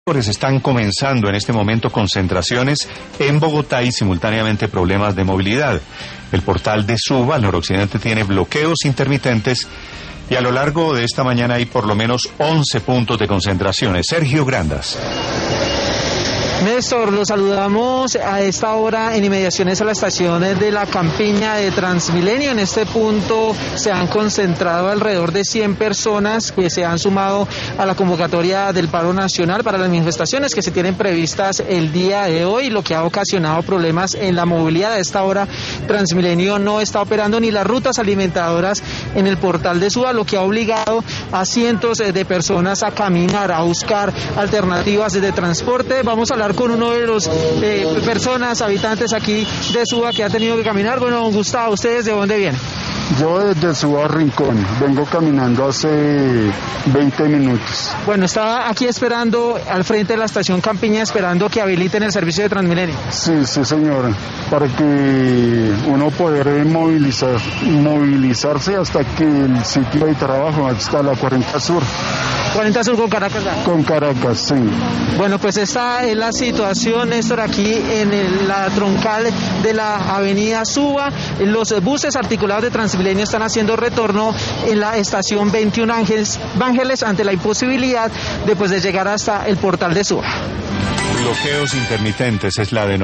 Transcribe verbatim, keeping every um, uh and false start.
Están comenzando en este momento concentraciones en Bogotá y simultáneamente problemas de movilidad. El portal de Suba, al noroccidente, tiene bloqueos intermitentes y a lo largo de esta mañana hay por lo menos once puntos de concentraciones. Sergio Grandas. Néstor, los saludamos a esta hora en inmediaciones a la estación de la Campiña de Transmilenio. En este punto se han concentrado alrededor de cien personas que se han sumado a la convocatoria del paro nacional para las manifestaciones que se tienen previstas el día de hoy, lo que ha ocasionado problemas en la movilidad. A esta hora Transmilenio no está operando ni las rutas alimentadoras en el portal de Suba, lo que ha obligado a cientos de personas a caminar, a buscar alternativas de transporte. Vamos a hablar con uno de los eh, personas, habitantes aquí de Suba que ha tenido que caminar. Bueno, don Gustavo, ¿ustedes de dónde vienen? Yo desde Suba Rincón, vengo caminando hace veinte minutos. Bueno, estaba aquí esperando al frente de la estación Campiña, esperando que habiliten el servicio de Transmilenio. Sí, sí señora, para que uno poder movilizar, movilizarse hasta que el sitio de trabajo, hasta la cuarenta Sur. cuarenta Sur con Caracas. ¿verdad? Con Caracas, sí. Bueno, pues esta es la situación, Néstor, aquí en el, la troncal de la avenida Suba. Los buses articulados de Transmilenio están haciendo retorno en la estación veintiún Ángeles, Ángeles ante la imposibilidad de, pues, de llegar hasta el portal de Suba. Bloqueos intermitentes es la denominación.